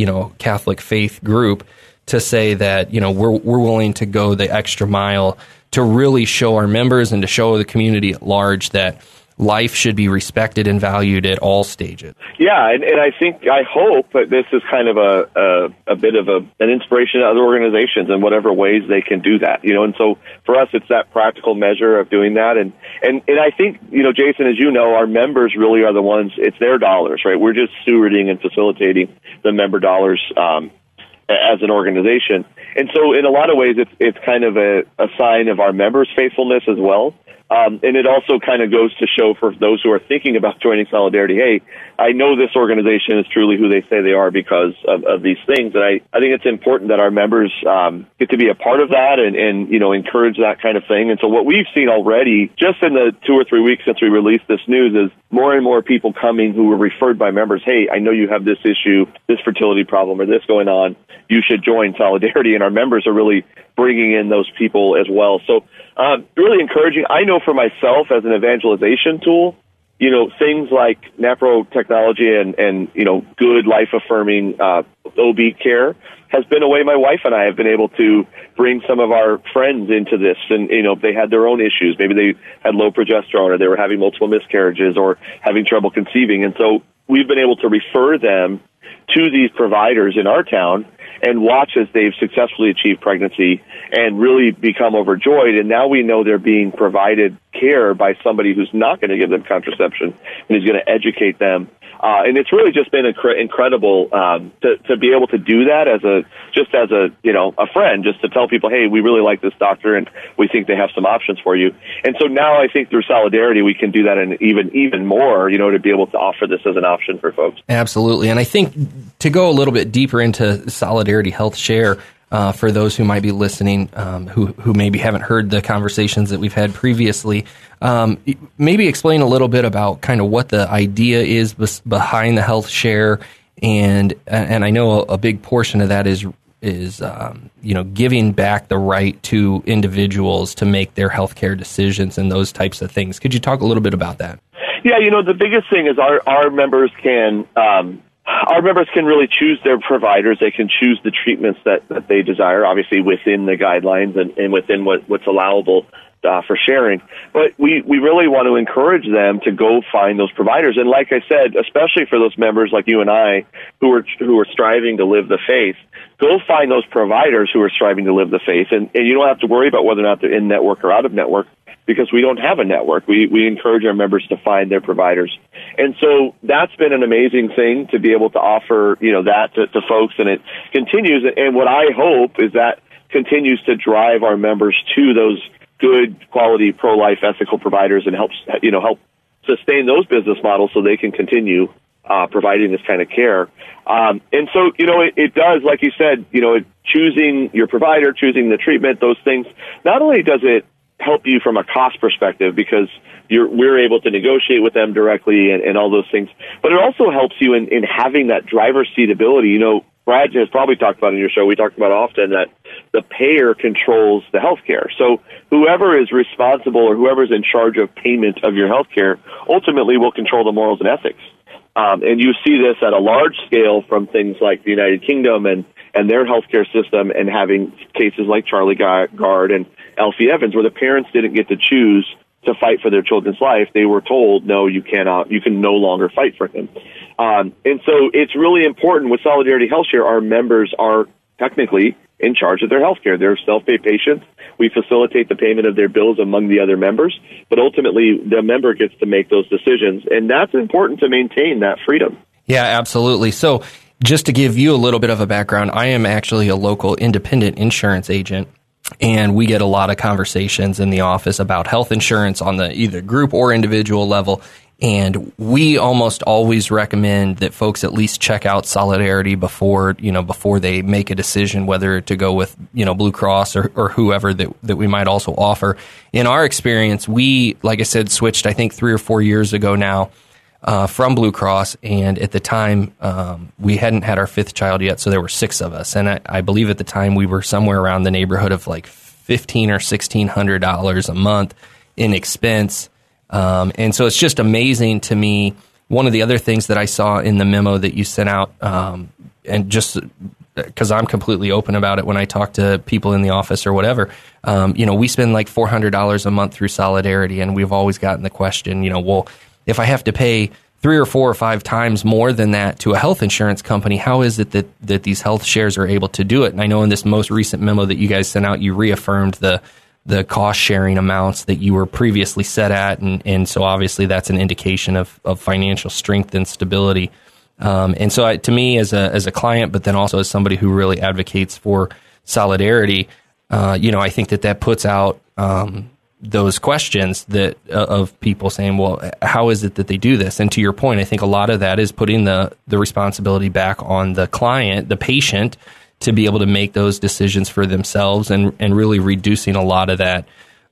Catholic faith group, to say that, we're willing to go the extra mile to really show our members and to show the community at large that life should be respected and valued at all stages. Yeah, and I hope that this is kind of a bit of an inspiration to other organizations in whatever ways they can do that, and so for us, it's that practical measure of doing that. And I think, Jason, as you know, our members really are the ones, it's their dollars, right? We're just stewarding and facilitating the member dollars, as an organization. And so in a lot of ways, it's kind of a sign of our members' faithfulness as well. And it also kind of goes to show for those who are thinking about joining Solidarity, hey, I know this organization is truly who they say they are because of these things. And I think it's important that our members get to be a part of that and encourage that kind of thing. And so what we've seen already, just in the 2 or 3 weeks since we released this news, is more and more people coming who were referred by members, hey, I know you have this issue, this fertility problem, or this going on. You should join Solidarity. And our members are really bringing in those people as well. So really encouraging. I know for myself as an evangelization tool, things like NAPRO technology and good life-affirming OB care has been a way my wife and I have been able to bring some of our friends into this. And, they had their own issues. Maybe they had low progesterone or they were having multiple miscarriages or having trouble conceiving. And so we've been able to refer them to these providers in our town and watch as they've successfully achieved pregnancy and really become overjoyed. And now we know they're being provided care by somebody who's not going to give them contraception and is going to educate them. And it's really just been incredible to be able to do that as a friend, just to tell people, hey, we really like this doctor and we think they have some options for you. And so now I think through Solidarity we can do that and even more, to be able to offer this as an option for folks. Absolutely. And I think to go a little bit deeper into Solidarity Health Share, for those who might be listening, who maybe haven't heard the conversations that we've had previously, maybe explain a little bit about kind of what the idea is behind the Health Share, and I know a big portion of that is giving back the right to individuals to make their healthcare decisions and those types of things. Could you talk a little bit about that? Yeah, the biggest thing is our members can. Our members can really choose their providers. They can choose the treatments that they desire, obviously within the guidelines and within what's allowable for sharing. But we really want to encourage them to go find those providers. And like I said, especially for those members like you and I who are striving to live the faith, go find those providers who are striving to live the faith. And you don't have to worry about whether or not they're in network or out of network, because we don't have a network. We encourage our members to find their providers. And so that's been an amazing thing to be able to offer, that to folks, and it continues. And what I hope is that continues to drive our members to those good quality pro-life ethical providers and help sustain those business models so they can continue providing this kind of care. And so, it does, like you said, choosing your provider, choosing the treatment, those things, not only does it help you from a cost perspective because we're able to negotiate with them directly and all those things, but it also helps you in having that driver's seat ability. Brad has probably talked about in your show, we talked about often that the payer controls the healthcare. So whoever is responsible or whoever is in charge of payment of your healthcare ultimately will control the morals and ethics. And you see this at a large scale from things like the United Kingdom and their healthcare system, and having cases like Charlie Gard and Alfie Evans, where the parents didn't get to choose to fight for their children's life. They were told, no, you cannot, you can no longer fight for him. And so it's really important with Solidarity Health Share, our members are technically in charge of their health care. They're self-pay patients. We facilitate the payment of their bills among the other members, but ultimately the member gets to make those decisions. And that's important to maintain that freedom. Yeah, absolutely. So just to give you a little bit of a background, I am actually a local independent insurance agent, and we get a lot of conversations in the office about health insurance on the either group or individual level. And we almost always recommend that folks at least check out Solidarity before they make a decision whether to go with, Blue Cross or whoever that we might also offer. In our experience, we, like I said, switched, I think 3 or 4 years ago now, from Blue Cross, and at the time we hadn't had our 5th child yet, so there were 6 of us, and I believe at the time we were somewhere around the neighborhood of like $1,500 or $1,600 a month in expense, and so it's just amazing to me. One of the other things that I saw in the memo that you sent out, and just because I'm completely open about it when I talk to people in the office or whatever. We spend like $400 a month through Solidarity, and we've always gotten the question, well, if I have to pay 3 or 4 or 5 times more than that to a health insurance company, how is it that these health shares are able to do it? And I know in this most recent memo that you guys sent out, you reaffirmed the cost sharing amounts that you were previously set at. And so obviously that's an indication of financial strength and stability. And so to me as a client, but then also as somebody who really advocates for Solidarity, I think that puts out, those questions that of people saying, well, how is it that they do this? And to your point, I think a lot of that is putting the responsibility back on the client, the patient, to be able to make those decisions for themselves, and really reducing a lot of that,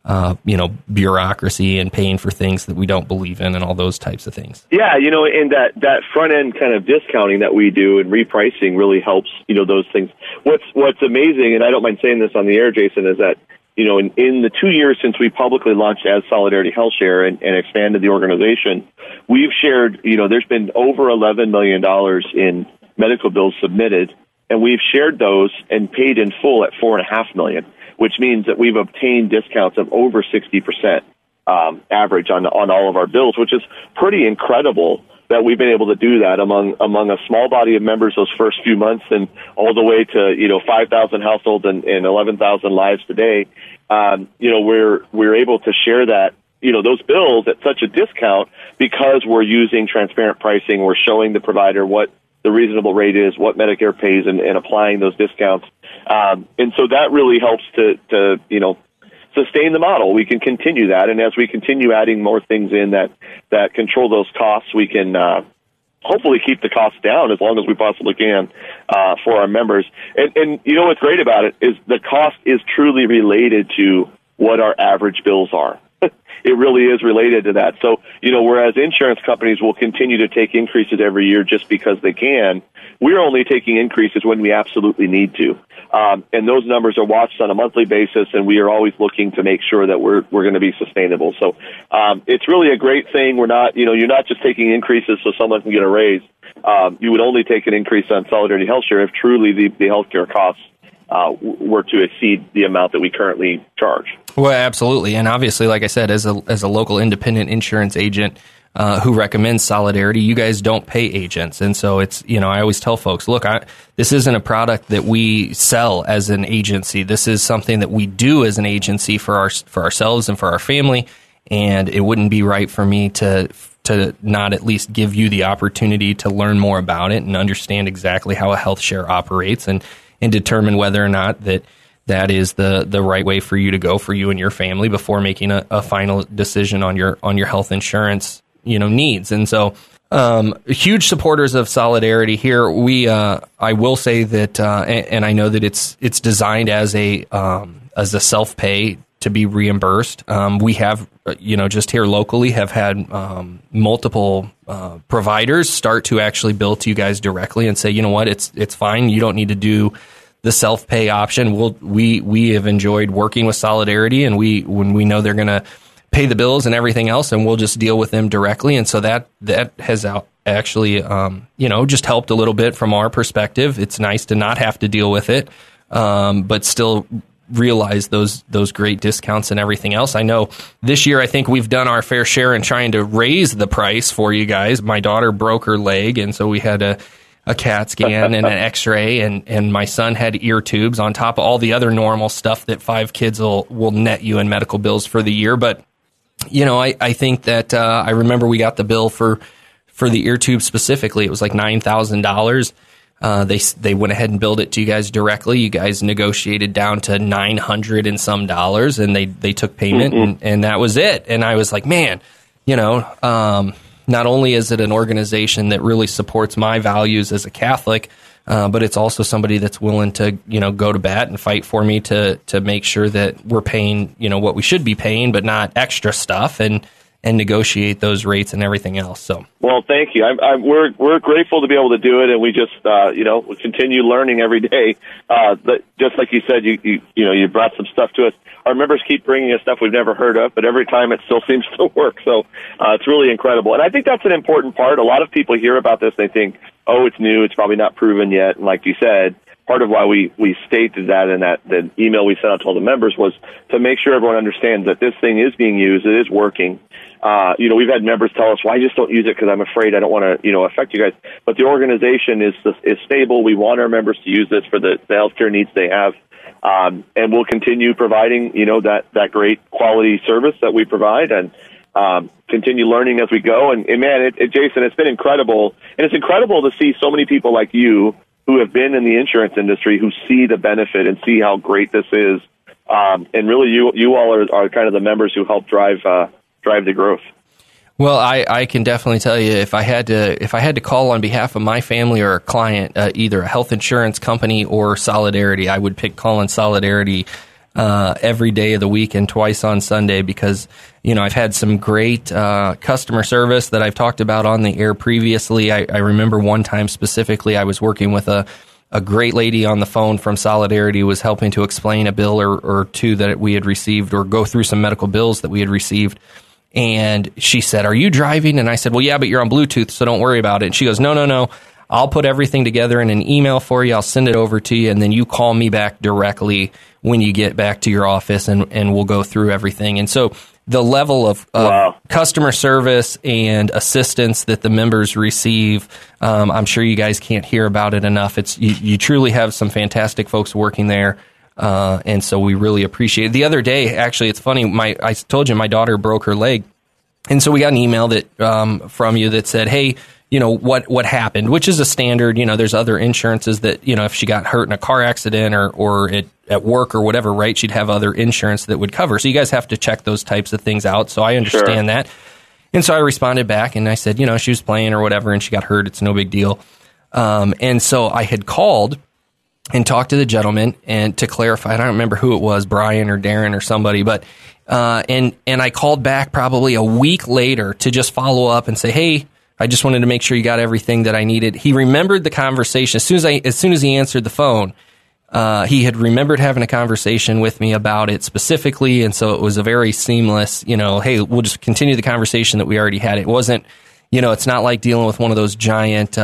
bureaucracy and paying for things that we don't believe in and all those types of things. Yeah, and that front end kind of discounting that we do and repricing really helps, those things. What's amazing, and I don't mind saying this on the air, Jason, is that in the 2 years since we publicly launched as Solidarity Health Share and expanded the organization, we've shared, there's been over $11 million in medical bills submitted, and we've shared those and paid in full at $4.5 million, which means that we've obtained discounts of over 60% average on all of our bills, which is pretty incredible that we've been able to do that among a small body of members those first few months, and all the way to 5,000 households and 11,000 lives today. We're able to share that those bills at such a discount because we're using transparent pricing. We're showing the provider what the reasonable rate is, what Medicare pays, and applying those discounts. And so that really helps to sustain the model. We can continue that, and as we continue adding more things in that control those costs, we can hopefully keep the costs down as long as we possibly can for our members. And what's great about it is the cost is truly related to what our average bills are. It really is related to that. So, whereas insurance companies will continue to take increases every year just because they can, we're only taking increases when we absolutely need to. And those numbers are watched on a monthly basis, and we are always looking to make sure that we're going to be sustainable. So it's really a great thing. We're not, you're not just taking increases so someone can get a raise. You would only take an increase on Solidarity Health Share if truly the healthcare costs were to exceed the amount that we currently charge. Well, absolutely. And obviously, like I said, as a local independent insurance agent who recommends Solidarity, you guys don't pay agents. And so it's, I always tell folks, look, this isn't a product that we sell as an agency. This is something that we do as an agency for ourselves and for our family. And it wouldn't be right for me to not at least give you the opportunity to learn more about it and understand exactly how a health share operates and determine whether or not that is the right way for you to go for you and your family before making a final decision on your health insurance needs. And so huge supporters of Solidarity here. We I will say that and I know that it's designed as a self-pay to be reimbursed. We have just here locally have had multiple providers start to actually bill to you guys directly and say, you know what, it's fine, you don't need to do the self-pay option. We have enjoyed working with Solidarity, and when we know they're going to pay the bills and everything else, and we'll just deal with them directly. And so that has actually just helped a little bit from our perspective. It's nice to not have to deal with it, but still realize those great discounts and everything else. I know this year I think we've done our fair share in trying to raise the price for you guys. My daughter broke her leg, and so we had a CAT scan and an x-ray, and my son had ear tubes on top of all the other normal stuff that 5 kids will net you in medical bills for the year. But I think that I remember we got the bill for the ear tube specifically. It was like $9,000. They went ahead and billed it to you guys directly. You guys negotiated down to $900 and some dollars, and they took payment, and that was it. And I was like, man, not only is it an organization that really supports my values as a Catholic, but it's also somebody that's willing to, go to bat and fight for me to make sure that we're paying, what we should be paying, but not extra stuff, and negotiate those rates and everything else. So, well, thank you. We're grateful to be able to do it, and we just we continue learning every day. But just like you said, you brought some stuff to us. Our members keep bringing us stuff we've never heard of, but every time it still seems to work. So it's really incredible, and I think that's an important part. A lot of people hear about this, they think, oh, it's new, it's probably not proven yet, and like you said, part of why we stated that in the email we sent out to all the members was to make sure everyone understands that this thing is being used, it is working. We've had members tell us, well, I just don't use it because I'm afraid I don't want to, affect you guys. But the organization is stable. We want our members to use this for the healthcare needs they have. And we'll continue providing, that great quality service that we provide and continue learning as we go. And man, Jason, it's been incredible. And it's incredible to see so many people like you who have been in the insurance industry who see the benefit and see how great this is. And really, you all are kind of the members who help drive the growth. Well, I can definitely tell you if I had to call on behalf of my family or a client, either a health insurance company or Solidarity, I would pick calling Solidarity every day of the week and twice on Sunday because, I've had some great customer service that I've talked about on the air previously. I remember one time specifically I was working with a great lady on the phone from Solidarity who was helping to explain a bill or two that we had received or go through some medical bills that we had received. And she said, "Are you driving?" And I said, "Well, yeah, but you're on Bluetooth, so don't worry about it." And she goes, No. I'll put everything together in an email for you. I'll send it over to you, and then you call me back directly when you get back to your office, and we'll go through everything. And so the level of customer service and assistance that the members receive, I'm sure you guys can't hear about it enough. You truly have some fantastic folks working there. And so we really appreciate it. The other day, actually, it's funny. I told you my daughter broke her leg. And so we got an email that from you that said, "Hey, what happened?" Which is a standard. There's other insurances that, if she got hurt in a car accident or at work or whatever, right, she'd have other insurance that would cover. So you guys have to check those types of things out. So I understand that. And so I responded back and I said, she was playing or whatever and she got hurt. It's no big deal. And so I had called and talked to the gentleman and to clarify, I don't remember who it was, Brian or Darren or somebody, but and I called back probably a week later to just follow up and say, "Hey, I just wanted to make sure you got everything that I needed." He remembered the conversation as soon as he answered the phone. He had remembered having a conversation with me about it specifically, and so it was a very seamless, hey, we'll just continue the conversation that we already had. It wasn't, it's not like dealing with one of those giant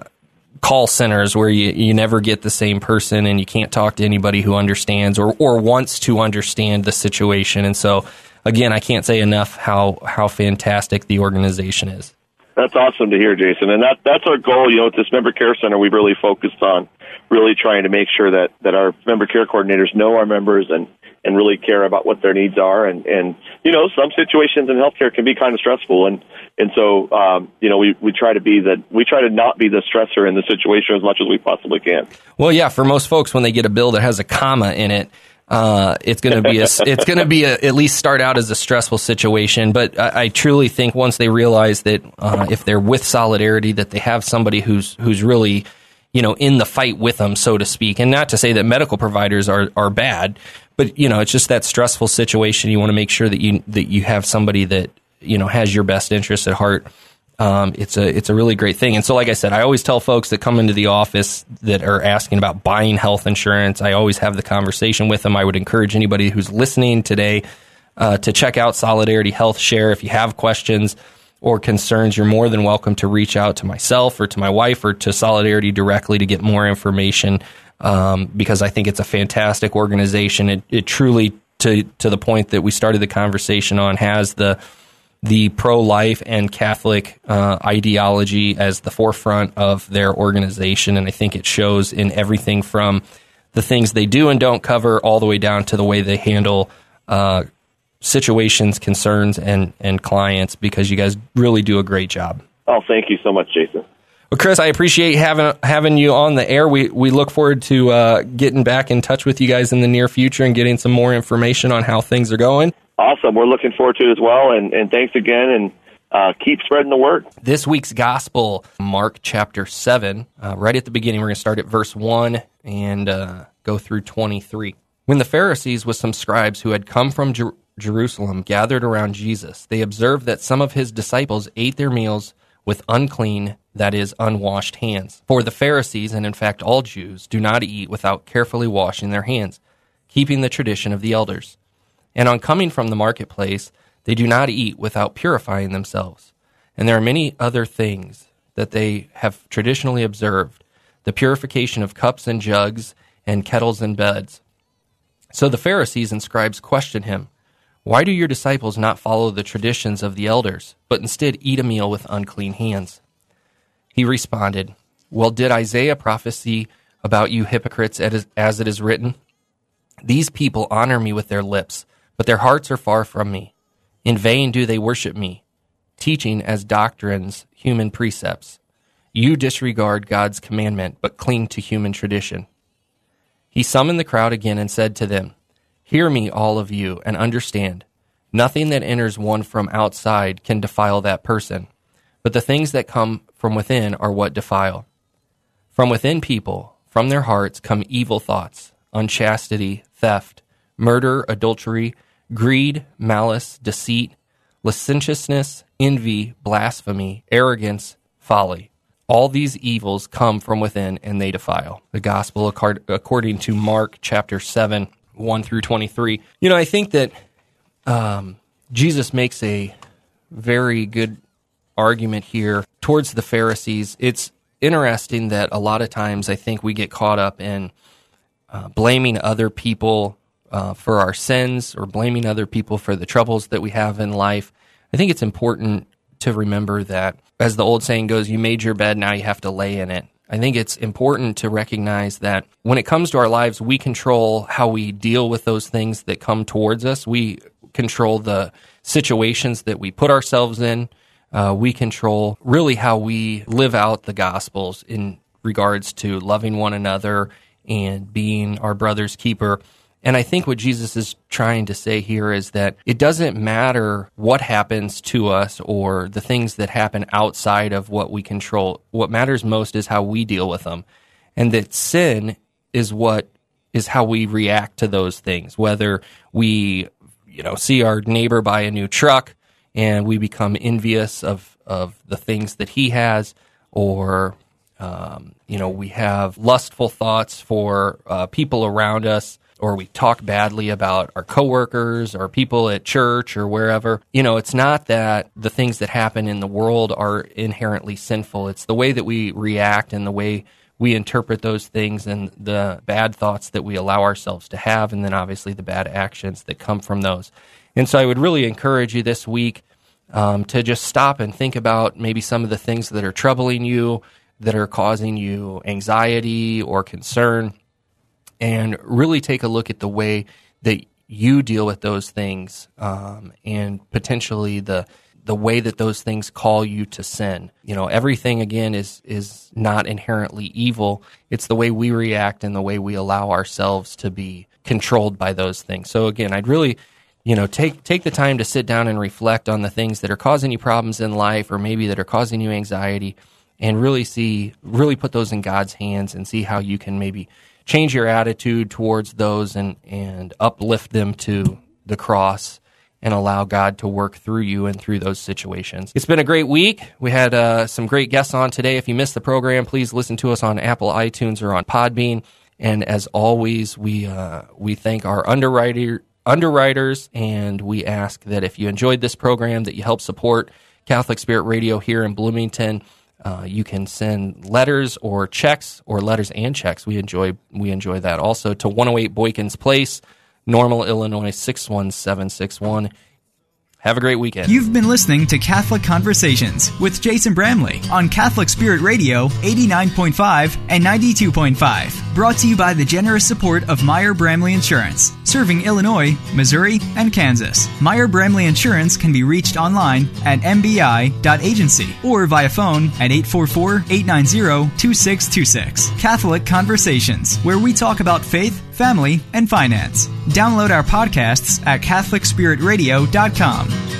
call centers where you never get the same person and you can't talk to anybody who understands or wants to understand the situation. And so, again, I can't say enough how fantastic the organization is. That's awesome to hear, Jason. And that's our goal. At this member care center, we've really focused on really trying to make sure that our member care coordinators know our members and really care about what their needs are. And some situations in healthcare can be kind of stressful. And so, we try to not be the stressor in the situation as much as we possibly can. Well, yeah, for most folks, when they get a bill that has a comma in it, it's going to be at least start out as a stressful situation. But I truly think once they realize that if they're with Solidarity, that they have somebody who's really, in the fight with them, so to speak. And not to say that medical providers are bad, but it's just that stressful situation. You want to make sure that you have somebody that has your best interests at heart. It's a really great thing. And so, like I said, I always tell folks that come into the office that are asking about buying health insurance, I always have the conversation with them. I would encourage anybody who's listening today to check out Solidarity Health Share. If you have questions or concerns, you're more than welcome to reach out to myself or to my wife or to Solidarity directly to get more information, because I think it's a fantastic organization. It truly, to the point that we started the conversation on, has the pro-life and Catholic ideology as the forefront of their organization. And I think it shows in everything from the things they do and don't cover all the way down to the way they handle situations, concerns, and clients, because you guys really do a great job. Oh, thank you so much, Jason. Well, Chris, I appreciate having you on the air. We look forward to getting back in touch with you guys in the near future and getting some more information on how things are going. Awesome. We're looking forward to it as well. And thanks again. And keep spreading the word. This week's gospel, Mark chapter 7, right at the beginning. We're going to start at verse 1 and go through 23. When the Pharisees with some scribes who had come from Jerusalem gathered around Jesus, they observed that some of his disciples ate their meals with unclean, that is, unwashed hands. For the Pharisees, and in fact all Jews, do not eat without carefully washing their hands, keeping the tradition of the elders. And on coming from the marketplace, they do not eat without purifying themselves. And there are many other things that they have traditionally observed, the purification of cups and jugs and kettles and beds. So the Pharisees and scribes questioned him, "Why do your disciples not follow the traditions of the elders, but instead eat a meal with unclean hands?" He responded, "Well, did Isaiah prophesy about you hypocrites as it is written? These people honor me with their lips, but their hearts are far from me. In vain do they worship me, teaching as doctrines human precepts. You disregard God's commandment, but cling to human tradition." He summoned the crowd again and said to them, "Hear me, all of you, and understand. Nothing that enters one from outside can defile that person, but the things that come from within are what defile. From within people, from their hearts, come evil thoughts, unchastity, theft, murder, adultery, greed, malice, deceit, licentiousness, envy, blasphemy, arrogance, folly. All these evils come from within, and they defile." The Gospel according to Mark chapter 7, 1 through 23. I think that Jesus makes a very good argument here towards the Pharisees. It's interesting that a lot of times I think we get caught up in blaming other people for our sins or blaming other people for the troubles that we have in life. I think it's important to remember that, as the old saying goes, you made your bed, now you have to lay in it. I think it's important to recognize that when it comes to our lives, we control how we deal with those things that come towards us. We control the situations that we put ourselves in. We control really how we live out the Gospels in regards to loving one another and being our brother's keeper. And I think what Jesus is trying to say here is that it doesn't matter what happens to us or the things that happen outside of what we control. What matters most is how we deal with them. And that sin is how we react to those things. Whether we, see our neighbor buy a new truck and we become envious of the things that he has, or we have lustful thoughts for people around us, or we talk badly about our coworkers or people at church or wherever. It's not that the things that happen in the world are inherently sinful. It's the way that we react and the way we interpret those things and the bad thoughts that we allow ourselves to have, and then obviously the bad actions that come from those. And so I would really encourage you this week to just stop and think about maybe some of the things that are troubling you, that are causing you anxiety or concern, and really take a look at the way that you deal with those things, and potentially the way that those things call you to sin. Everything, again, is not inherently evil. It's the way we react and the way we allow ourselves to be controlled by those things. So again, I'd really, take the time to sit down and reflect on the things that are causing you problems in life, or maybe that are causing you anxiety, and really put those in God's hands and see how you can maybe change your attitude towards those and uplift them to the cross and allow God to work through you and through those situations. It's been a great week. We had some great guests on today. If you missed the program, please listen to us on Apple iTunes or on Podbean. And as always, we thank our underwriters, and we ask that if you enjoyed this program, that you help support Catholic Spirit Radio here in Bloomington. You can send letters or checks, or letters and checks. We enjoy that also, to 108 Boykins Place, Normal, Illinois 61761. Have a great weekend. You've been listening to Catholic Conversations with Jason Bramley on Catholic Spirit Radio 89.5 and 92.5. Brought to you by the generous support of Meyer Bramley Insurance, serving Illinois, Missouri, and Kansas. Meyer Bramley Insurance can be reached online at mbi.agency or via phone at 844-890-2626. Catholic Conversations, where we talk about faith, family, and finance. Download our podcasts at CatholicSpiritRadio.com.